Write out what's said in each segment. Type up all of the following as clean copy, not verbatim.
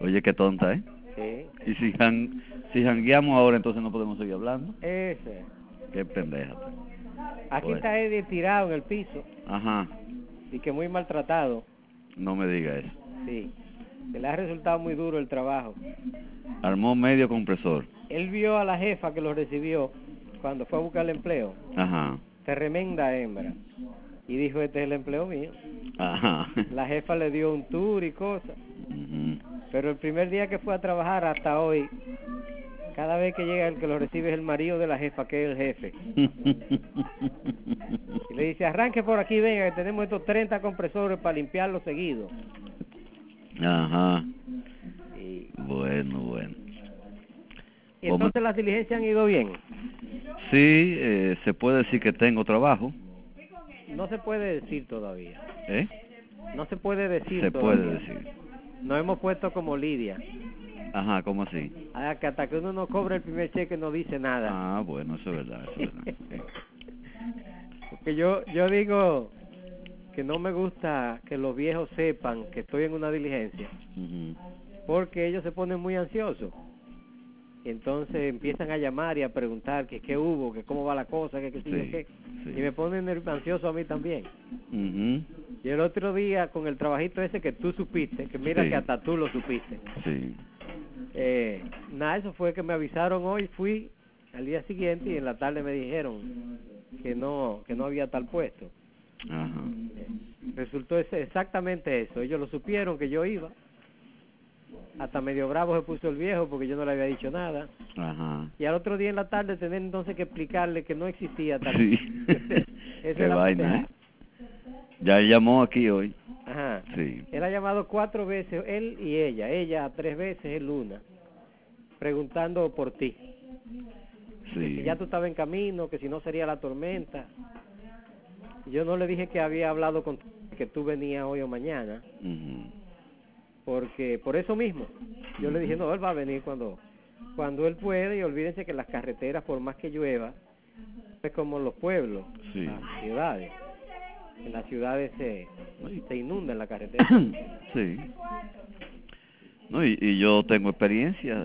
Oye, qué tonta, ¿eh? Sí. Y si jangueamos ahora, entonces no podemos seguir hablando. Ese. Qué pendeja. Aquí Bueno. está Eddie tirado en el piso. Ajá. Y que muy maltratado. No me diga eso. Sí. Que le ha resultado muy duro el trabajo. Armó medio compresor. Él vio a la jefa que lo recibió cuando fue a buscar el empleo. Ajá. Tremenda hembra. Y dijo, este es el empleo mío. Ajá. La jefa le dio un tour y cosas. Uh-huh. Pero el primer día que fue a trabajar hasta hoy, cada vez que llega el que lo recibe es el marido de la jefa, que es el jefe. Y le dice, arranque por aquí, venga, que tenemos estos 30 compresores para limpiarlo seguido. Ajá. Y bueno. Y entonces las diligencias han ido bien. Sí, se puede decir que tengo trabajo. No se puede decir todavía. ¿Eh? No se puede decir se todavía. puede decir. Nos hemos puesto como Lidia. Ajá, ¿cómo así? Que hasta que uno no cobra el primer cheque no dice nada. Ah, bueno, eso es verdad, Porque yo digo que no me gusta que los viejos sepan que estoy en una diligencia. Uh-huh. Porque ellos se ponen muy ansiosos. Entonces empiezan a llamar y a preguntar que qué hubo, que cómo va la cosa, que qué. Y me ponen ansioso a mí también. Uh-huh. Y el otro día con el trabajito ese que tú supiste, que mira que hasta tú lo supiste. Sí. Nada, eso fue que me avisaron hoy, fui al día siguiente y en la tarde me dijeron que no había tal puesto. Ajá. Resultó exactamente eso. Ellos lo supieron que yo iba. Hasta medio bravo se puso el viejo porque yo no le había dicho nada. Ajá. Y al otro día en la tarde tener entonces que explicarle que no existía tal. Sí. Qué vaina, ¿eh? Ya llamó aquí hoy. Ajá. Sí. Él ha llamado 4 veces, él y ella. Ella 3 veces, él una. Preguntando por ti. Sí. Que si ya tú estabas en camino, que si no sería la tormenta. Yo no le dije que había hablado con que tú venías hoy o mañana. Uh-huh. Porque por eso mismo. Yo le dije, no, él va a venir cuando él puede. Y olvídense que las carreteras, por más que llueva, es como los pueblos, las ciudades. En las ciudades se inunda en la carretera. Sí. No, y yo tengo experiencia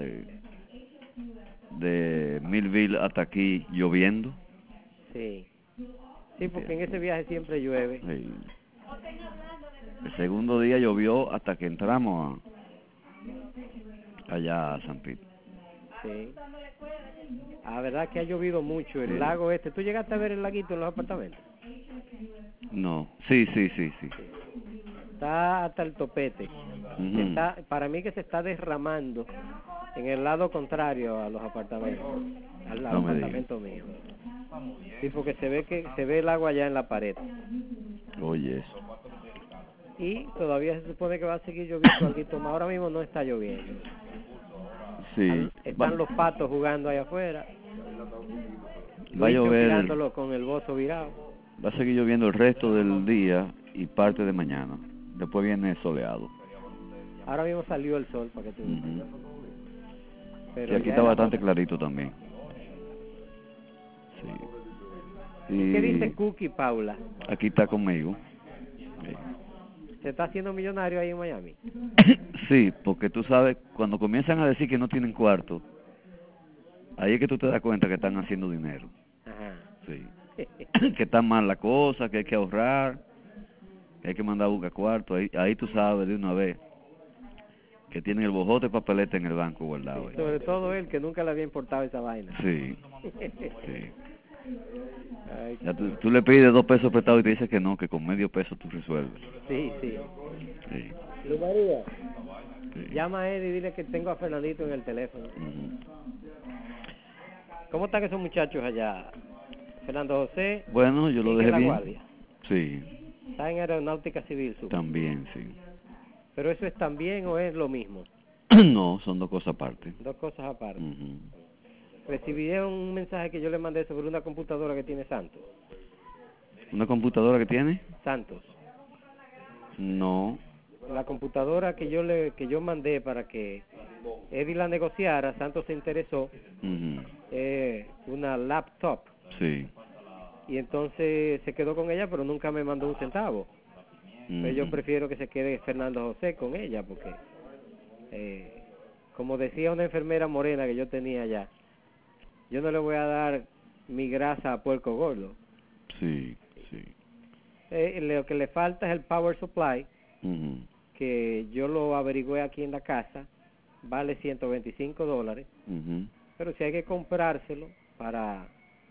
de Millville hasta aquí lloviendo. Sí, porque en ese viaje siempre llueve. Sí. El segundo día llovió hasta que entramos allá a San Pito. Sí. Verdad que ha llovido mucho. El lago este. ¿Tú llegaste a ver el laguito en los apartamentos? No. Sí. Está hasta el topete. Uh-huh. Para mí que se está derramando en el lado contrario a los apartamentos. Al apartamento mío. Sí, porque se ve el agua allá en la pared. Oye, eso. Y todavía se supone que va a seguir lloviendo algo más. Ahora mismo no está lloviendo. Sí. Están los patos jugando allá afuera. Va a llover. Tirándolo con el bozo virado. Va a seguir lloviendo el resto del día y parte de mañana. Después viene soleado. Ahora mismo salió el sol para que tú veas. Uh-huh. Pero y aquí está bastante clarito también. Sí. ¿Y qué dice Cookie, Paula? Aquí está conmigo. Sí. ¿Se está haciendo millonario ahí en Miami? Sí, porque tú sabes, cuando comienzan a decir que no tienen cuarto, ahí es que tú te das cuenta que están haciendo dinero. Ajá. Sí. Que está mal la cosa, que hay que ahorrar, que hay que mandar a buscar cuarto. Ahí tú sabes de una vez que tienen el bojote de papeleta en el banco guardado. Sí, sobre todo él, que nunca le había importado esa vaina. Sí. Ay, ya tú le pides 2 pesos prestados y te dice que no, que con medio peso tú resuelves. Sí. Luz María, llama a Eddie y dile que tengo a Fernandito en el teléfono. Uh-huh. ¿Cómo están esos muchachos allá? Fernando José. Bueno, yo lo dejé bien. Guardia. Sí. Está en Aeronáutica Civil. También, sí. ¿Pero eso es también o es lo mismo? No, son 2 cosas aparte. 2 cosas aparte. Uh-huh. Recibí un mensaje que yo le mandé sobre una computadora que tiene Santos. ¿Una computadora que tiene? Santos. No. La computadora que yo mandé para que Eddie la negociara, Santos se interesó. Uh-huh. Una laptop. Sí. Y entonces se quedó con ella, pero nunca me mandó un centavo. Uh-huh. Pero yo prefiero que se quede Fernando José con ella, porque como decía una enfermera morena que yo tenía allá, yo no le voy a dar mi grasa a puerco gordo. Sí, sí. Lo que le falta es el power supply, que yo lo averigüé aquí en la casa, vale $125, pero si hay que comprárselo para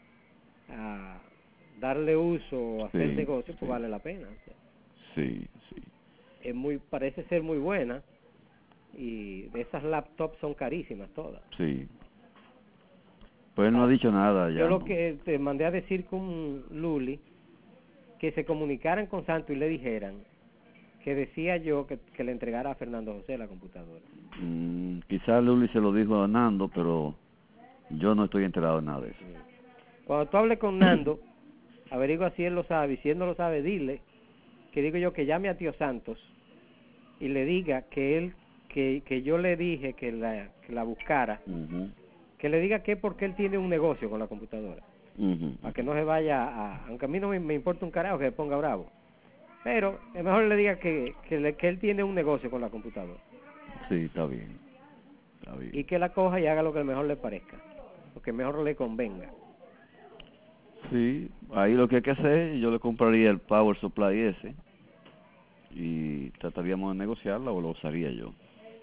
darle uso o hacer negocio, pues vale la pena. O sea, sí, sí. Parece ser muy buena, y esas laptops son carísimas todas. Sí. Pues él no ha dicho nada ya. Yo lo que te mandé a decir con Luli, que se comunicaran con Santo y le dijeran que decía yo que le entregara a Fernando José la computadora. Quizás Luli se lo dijo a Nando, pero yo no estoy enterado de nada de eso. Cuando tú hables con Nando, averigua si él lo sabe, y si él no lo sabe, dile que digo yo que llame a tío Santos y le diga que yo le dije que la buscara, que le diga que porque él tiene un negocio con la computadora, para que no se vaya aunque a mí no me importa un carajo que se ponga bravo, pero es mejor le diga que él tiene un negocio con la computadora. Sí, está bien, está bien. Y que la coja y haga lo que mejor le parezca, lo que mejor le convenga. Sí, ahí lo que hay que hacer, yo le compraría el power supply ese y trataríamos de negociarla, o lo usaría yo.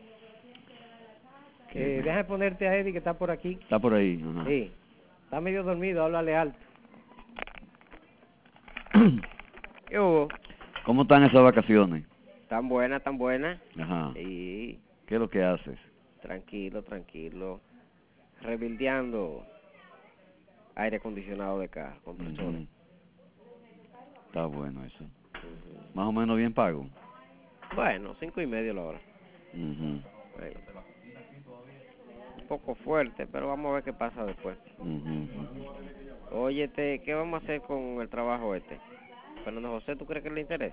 Déjame ponerte a Eddie, que está por aquí. Está por ahí. Sí, está medio dormido, háblale alto. ¿Qué hubo? ¿Cómo están esas vacaciones? Tan buenas, tan buenas. Ajá. Sí. ¿Qué es lo que haces? Tranquilo. Rebildeando aire acondicionado de carro, compresores. Está bueno eso. Más o menos bien pago. Bueno, 5.50 la hora. Un poco fuerte, pero vamos a ver qué pasa después. Óyete, ¿qué vamos a hacer con el trabajo este? Fernando José, ¿tú crees que le interese?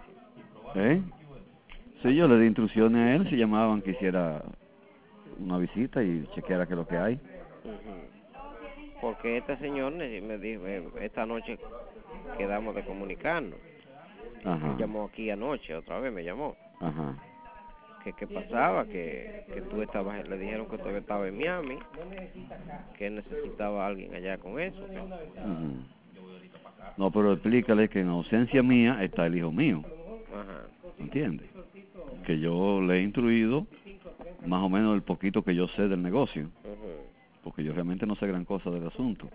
Sí, yo le di instrucciones a él, si llamaban que hiciera una visita y chequeara qué es lo que hay. Porque este señor me dijo, esta noche quedamos de comunicarnos. Me llamó aquí anoche, otra vez me llamó. ¿Qué pasaba? Que tú estabas, le dijeron que todavía estaba en Miami, que él necesitaba a alguien allá con eso. No, pero explícale que en ausencia mía está el hijo mío. ¿Entiendes? Que yo le he instruido más o menos el poquito que yo sé del negocio, porque yo realmente no sé gran cosa del asunto.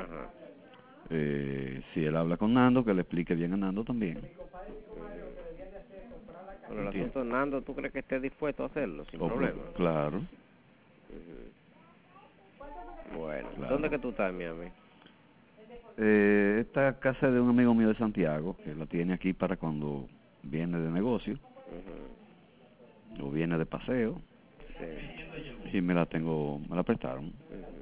Si él habla con Nando, que le explique bien a Nando también. Pero el asunto de Nando, ¿tú crees que esté dispuesto a hacerlo sin problema? Claro. Bueno, claro. ¿Dónde que tú estás, Miami? Esta casa de un amigo mío de Santiago, que la tiene aquí para cuando viene de negocio, o viene de paseo, y me la prestaron.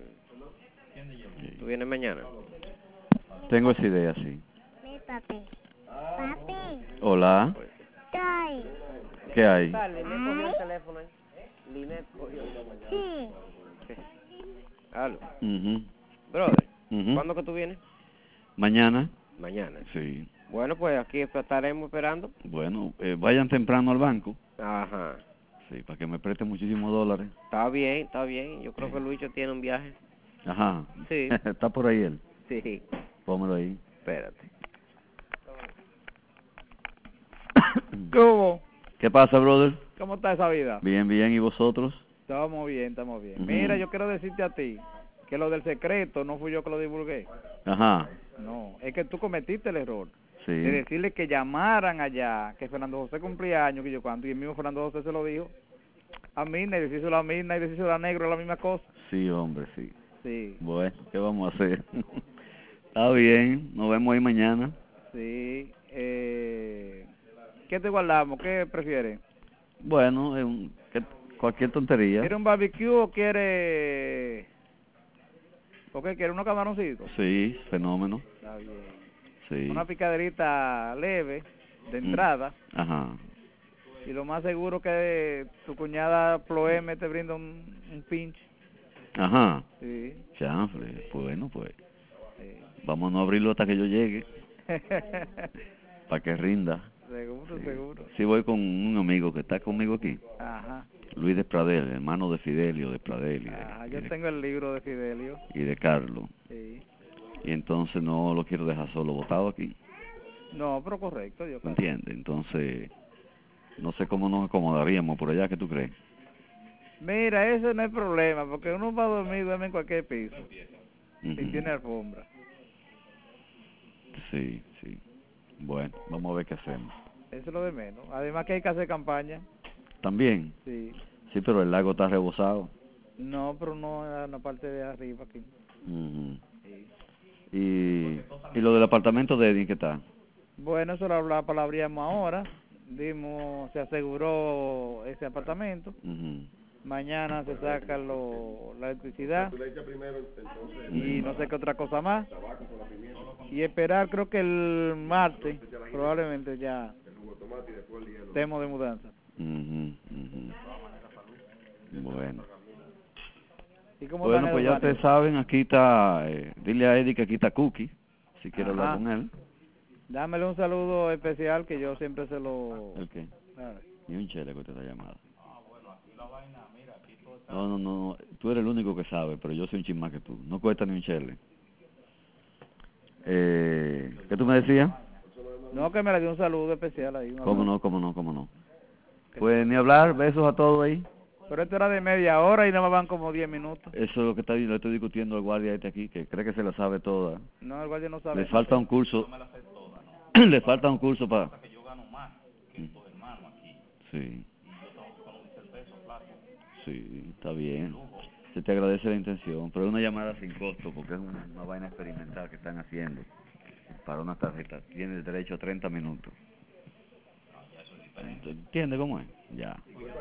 ¿Tú vienes mañana? Tengo esa idea, sí. Papi. Hola. ¿Qué hay? Linet cogió el teléfono ahí. Linet cogió el teléfono. Sí. Aló. Brother, ¿cuándo que tú vienes? Mañana. Mañana. Sí. Bueno, pues aquí estaremos esperando. Bueno, vayan temprano al banco. Ajá. Sí, para que me presten muchísimos dólares. Está bien. Yo creo que Lucho tiene un viaje. Ajá. Sí. ¿Está por ahí él? Sí. Póngalo ahí. Espérate. ¿Qué hubo? ¿Qué pasa, brother? ¿Cómo está esa vida? Bien, ¿y vosotros? Estamos bien. Mira, yo quiero decirte a ti que lo del secreto no fui yo que lo divulgué. Ajá. No, es que tú cometiste el error de decirle que llamaran allá, que Fernando José cumplía años, que yo cuando, y el mismo Fernando José se lo dijo a Mirna, y decirse a Mirna y decirse a Negro la misma cosa. Sí, hombre, sí. Sí. Bueno, ¿qué vamos a hacer? Está bien, nos vemos ahí mañana. Sí. ¿Qué te guardamos? ¿Qué prefieres? Bueno, cualquier tontería. ¿Quiere un barbecue o quiere... ¿O qué quiere? ¿Unos camaroncitos? Sí, fenómeno. Está bien. Sí. Una picaderita leve, de entrada. Ajá. Y lo más seguro que tu cuñada Ploeme te brinda un pinch. Ajá. Sí. Chanfle, bueno, pues. Sí. Vamos a no abrirlo hasta que yo llegue. Para que rinda. Seguro, Sí. seguro. Sí, voy con un amigo que está conmigo aquí. Ajá. Luis de Pradel, hermano de Fidelio de Pradel Ajá, yo tengo el libro de Fidelio. y de Carlos. Sí. Y entonces no lo quiero dejar solo botado aquí. No, pero correcto, yo creo. ¿Entiendes? Entonces, no sé cómo nos acomodaríamos por allá, ¿qué tú crees? Mira, ese no es problema, porque uno va a dormir, duerme en cualquier piso. Si Ujú. tiene alfombra. Sí, sí. Bueno, vamos a ver qué hacemos. Eso es lo de menos. Además que hay que hacer campaña. ¿También? Sí. Sí, pero el lago está rebosado. No, pero no en la parte de arriba aquí. Ujú. Sí. Y lo del apartamento de Eddie, ¿qué tal? Bueno, eso lo palabríamos ahora. Dimos, se aseguró ese apartamento. Ujú. Mañana se saca la electricidad y no sé qué otra cosa más. Y esperar, creo que el martes probablemente ya estemos de mudanza. Ujú, ujú. Bueno. ¿Y cómo Bueno, están pues esos ya ustedes ánimos? saben, aquí está, dile a Eddie que aquí está Cookie, si quiere hablar Ajá. con él. Dámele un saludo especial que yo siempre se lo... ¿El qué? ¿sabe? Ni un chele que usted está llamado. No, no, no, tú eres el único que sabe, pero yo soy un chin más que tú. No cuesta ni un chele. ¿Qué tú me decías? No, que me le dio un saludo especial ahí. ¿Cómo no, cómo no, cómo no? Pues ni hablar, besos a todos ahí. Pero esto era de media hora y no me van como 10 minutos. Eso es lo que le estoy discutiendo al guardia este aquí, que cree que se la sabe toda. No, el guardia no sabe Le nada. falta un curso. Le falta un curso para... Sí. Sí, está bien. Se te agradece la intención, pero es una llamada sin costo porque es una vaina experimental que están haciendo para una tarjeta. Tienes derecho a 30 minutos. ¿Entiendes cómo es? Ya.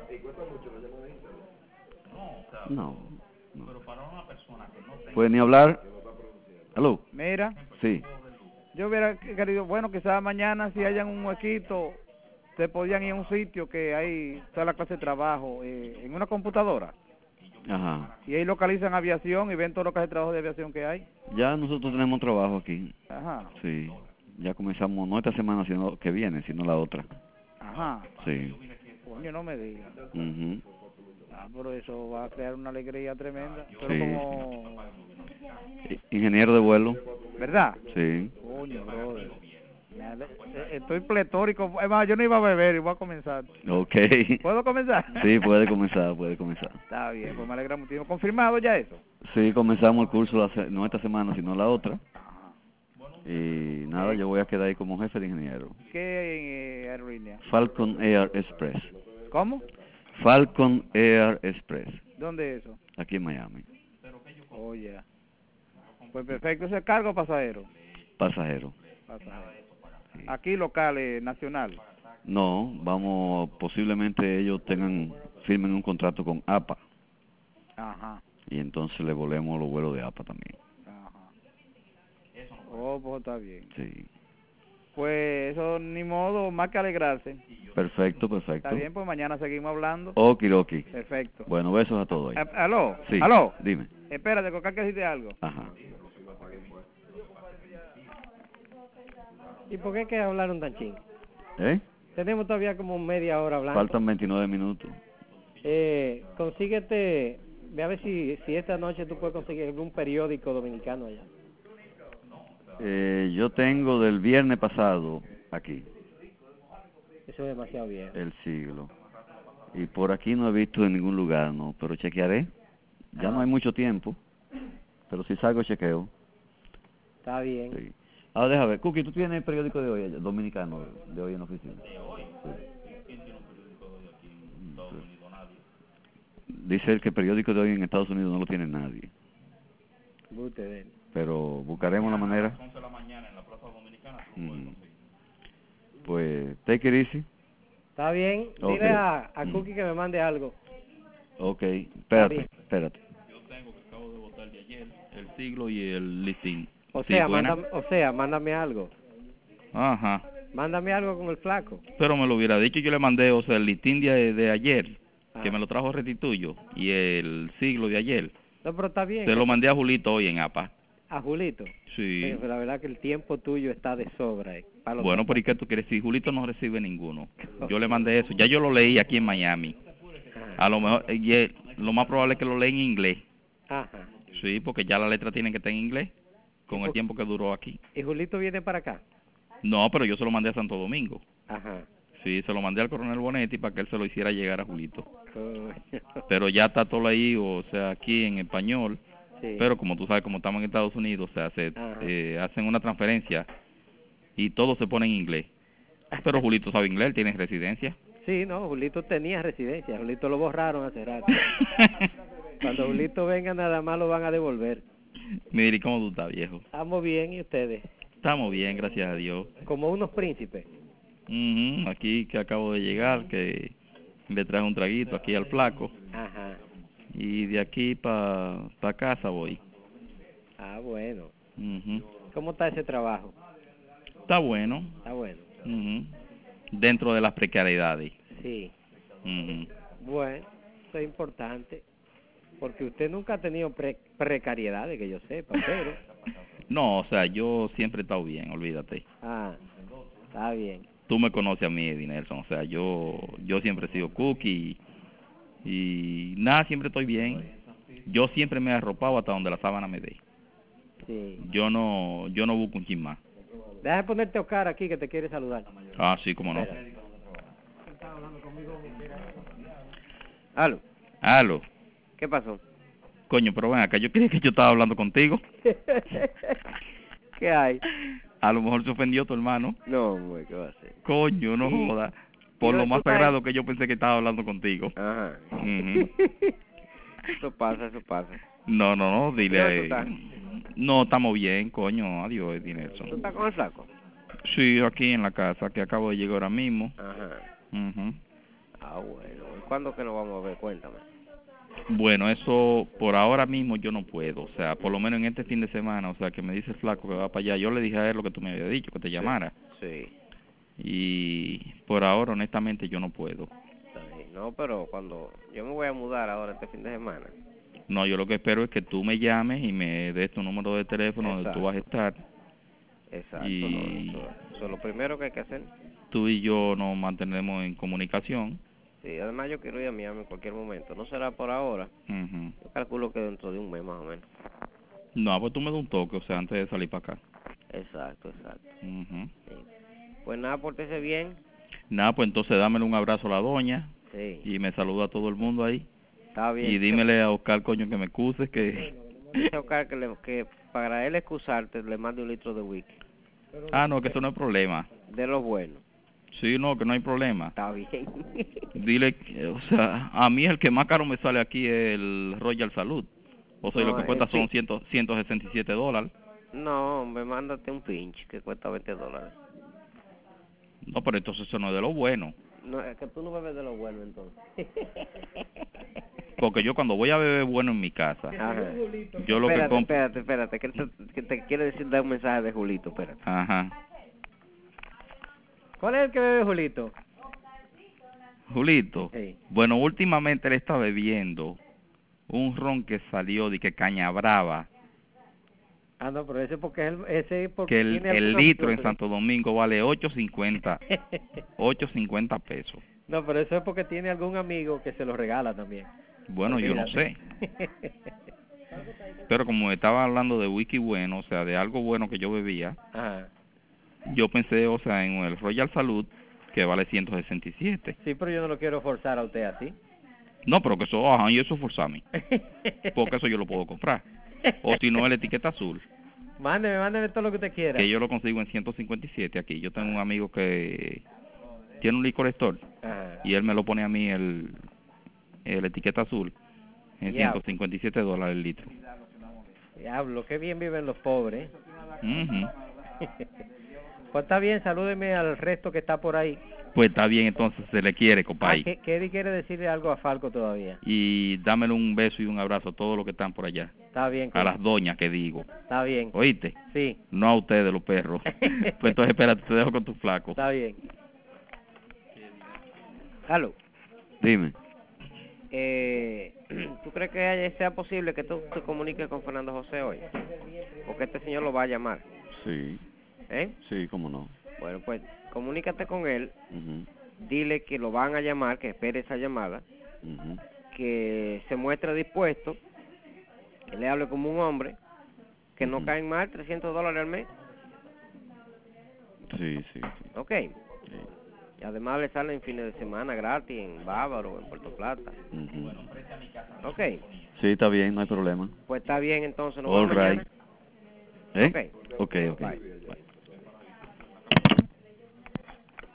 No, no. Pues ni hablar. ¿Aló? Mira, Sí. yo hubiera querido, bueno, quizás mañana si hayan un huequito, se podían ir a un sitio que hay toda la clase de trabajo, en una computadora. Ajá. Y ahí localizan aviación y ven todo lo que es el trabajo de aviación que hay. Ya nosotros tenemos trabajo aquí. Ajá, Sí. Ya comenzamos, no esta semana sino que viene, sino la otra. ajá. Sí. Coño, no me digas. Mhm. Ah, pero eso va a crear una alegría tremenda. Pero Sí. como... Ingeniero de vuelo. ¿Verdad? Sí. Coño, brother. Estoy pletórico. Es más, yo no iba a beber y voy a comenzar. Ok. ¿Puedo comenzar? Sí, puede comenzar, puede comenzar. Está bien, pues me alegra muchísimo. ¿Confirmado ya eso? Sí, comenzamos el curso no esta semana, sino la otra. Ajá. Y nada, yo voy a quedar ahí como jefe de ingeniero. ¿Qué aerolínea? Falcon Air Express. ¿Cómo? Falcon Air Express, ¿Dónde es eso? aquí en Miami. Oh, ya. Pues perfecto, ¿ese es cargo o pasajero? Pasajero. Pasajero. Aquí local, nacional. No, vamos, posiblemente ellos firmen un contrato con APA. Ajá. Y entonces le volvemos los vuelos de APA también. Ajá. Oh, pues está bien. Sí. Pues eso ni modo, más que alegrarse. Perfecto, perfecto. Está bien, pues mañana seguimos hablando. Okidoki. Perfecto. Bueno, besos a todos ahí. ¿Aló? Sí. ¿Aló? Dime. Espérate, Coca, que decirte algo. Ajá. ¿Y por qué que hablaron tan ching? ¿Eh? Tenemos todavía como media hora hablando. Faltan 29 minutos. Consíguete, ve a ver si esta noche tú puedes conseguir un periódico dominicano allá. Yo tengo del viernes pasado aquí, Eso es demasiado bien. El Siglo. Y por aquí no he visto en ningún lugar, no, pero chequearé. Ya no hay mucho tiempo, pero si salgo chequeo. Está bien. Sí. Ahora déjame ver, Cookie, ¿tú tienes el periódico de hoy, dominicano, de hoy en la oficina? Sí. Dice él que el periódico de hoy en Estados Unidos no lo tiene nadie. Ustedes. Pero buscaremos la manera. Pues, take it easy. Está bien. Okay. Dile a Cookie que me mande algo. Ok, espérate, bien. espérate. Yo tengo que acabo de votar de ayer, el Siglo y el listín. O Sí, sea, buena. mándame algo. Ajá. Mándame algo con el flaco. Pero me lo hubiera dicho, yo le mandé, o sea, el listín de ayer, Ah. que me lo trajo Retituyo, y el Siglo de ayer. No, pero está bien. Se lo mandé a Julito hoy en APA. ¿A Julito? Sí. Pero la verdad que el tiempo tuyo está de sobra. Bueno, pero ¿y qué tú quieres decir? Julito no recibe ninguno. Yo le mandé eso. Ya yo lo leí aquí en Miami. A lo mejor, lo más probable es que lo lea en inglés. Ajá. Sí, porque ya la letra tiene que estar en inglés con el tiempo que duró aquí. ¿Y Julito viene para acá? No, pero yo se lo mandé a Santo Domingo. Ajá. Sí, se lo mandé al coronel Bonetti para que él se lo hiciera llegar a Julito. Coño. Pero ya está todo ahí, o sea, aquí en español. Sí. Pero como tú sabes, como estamos en Estados Unidos, o sea, hacen una transferencia y todo se pone en inglés. Pero Julito sabe inglés, él tiene residencia. Sí, no, Julito tenía residencia. Julito lo borraron hace rato. Cuando Julito venga, nada más lo van a devolver. Mire, ¿y cómo tú estás, viejo? Estamos bien, ¿y ustedes? Estamos bien, gracias a Dios. Como unos príncipes. Aquí que acabo de llegar, que le traje un traguito aquí al flaco. Ajá. Y de aquí para casa voy. Ah, bueno. Ujú. ¿Cómo está ese trabajo? Está bueno. Está bueno. Ujú. Dentro de las precariedades. Sí. Ujú. Bueno, eso es importante. Porque usted nunca ha tenido precariedades, que yo sepa, pero... No, o sea, yo siempre he estado bien, olvídate. Ah, está bien. Tú me conoces a mí, Eddie Nelson, o sea, yo siempre he sido cookie y nada, siempre estoy bien. Yo siempre me he arropado hasta donde la sábana me dé. Sí. Yo no busco un chin más. Déjame ponerte Oscar aquí que te quiere saludar. Ah, sí, cómo no. Aló. Aló. ¿Qué pasó? Coño, pero ven acá, yo creía que yo estaba hablando contigo. ¿Qué hay? A lo mejor se ofendió tu hermano. No, güey, ¿qué va a hacer? Coño, no Sí. joda. Por lo más sagrado que yo pensé que estaba hablando contigo. Ajá. Ujú. Eso pasa. No, dile a ¿Cómo tú él. estás? No, estamos bien, coño, adiós, Eddie Nelson. ¿Tú estás con el flaco? Sí, aquí en la casa, que acabo de llegar ahora mismo. Ajá. Ujú. Ah, bueno. ¿Y cuándo que nos vamos a ver? Cuéntame. Bueno, eso por ahora mismo yo no puedo, o sea, por lo menos en este fin de semana, o sea, que me dice el flaco que va para allá, yo le dije a él lo que tú me habías dicho, que te llamara, Sí. y por ahora honestamente yo no puedo. No, pero cuando yo me voy a mudar ahora este fin de semana. No, yo lo que espero es que tú me llames y me des tu número de teléfono donde tú vas a estar. Exacto. Y eso es lo primero que hay que hacer. tú y yo nos mantenemos en comunicación. Sí, además yo quiero ir a Miami en cualquier momento. No será por ahora. Ujú. Yo calculo que dentro de un mes más o menos. No, pues tú me das un toque, o sea, antes de salir para acá. Exacto. Ujú. Sí. Pues nada, pórtese bien. Nada, pues entonces dámele un abrazo a la doña. Sí. Y me saluda a todo el mundo ahí. Está bien. Y dímele a Oscar, coño, que me excuse, que... Dice a Oscar que para él excusarte le mande 1 litro de whisky. Ah, no, que eso no es problema. De lo bueno. Sí, no, que no hay problema. Está bien. Dile, o sea, a mí el que más caro me sale aquí es el Royal Salud. O sea, No, lo que cuesta son sí. $167. No, hombre, mándate un pinch que cuesta $20. No, pero entonces eso no es de lo bueno. No, es que tú no bebes de lo bueno entonces. Porque yo cuando voy a beber bueno en mi casa, Ajá. yo lo que compro... Espérate, que te quiere decir, dar un mensaje de Julito, espérate. Ajá. ¿Cuál es el que bebe Julito? Julito, Sí. bueno, últimamente él está bebiendo un ron que salió de que Caña Brava, Ah, no, pero ese porque que tiene el alguna litro en opción. Santo Domingo vale 8.50 pesos. No, pero eso es porque tiene algún amigo que se lo regala también. Bueno, yo no sé. Pero como estaba hablando de whisky bueno, o sea, de algo bueno que yo bebía, Ajá. yo pensé, o sea, en el Royal Salud, que vale 167. Sí, pero yo no lo quiero forzar a usted así. No, pero que eso, ajá, y eso forzame. Porque eso yo lo puedo comprar. O si no, el etiqueta azul, Mándeme todo lo que usted quiera. que yo lo consigo en 157 aquí. Yo tengo un amigo que tiene un licor store Ajá. y él me lo pone a mí el etiqueta azul en Diablo. $157 el litro. Diablo, qué bien viven los pobres. Ujú. Pues está bien, salúdeme al resto que está por ahí. Pues está bien, entonces se le quiere, compadre. Que Eddie quiere decirle algo a Falco todavía. Y dámele un beso y un abrazo a todos los que están por allá. Está bien. A las doñas que digo. Está bien. ¿Oíste? Sí. No a ustedes, los perros. Pues entonces espérate, te dejo con tu flaco. Está bien. Aló. Dime. Tú ¿Tú crees que sea posible que tú te comuniques con Fernando José hoy? Porque este señor lo va a llamar. Sí. ¿Eh? Sí, cómo no. Bueno, pues comunícate con él, dile que lo van a llamar, que espere esa llamada, que se muestre dispuesto, que le hable como un hombre, que no caen mal $300 al mes. Sí. Ok. Y además le salen fines de semana gratis en Bávaro, en Puerto Plata. Ok. Sí, está bien, no hay problema. Pues está bien, entonces. All right. mañana. Ok. Bye.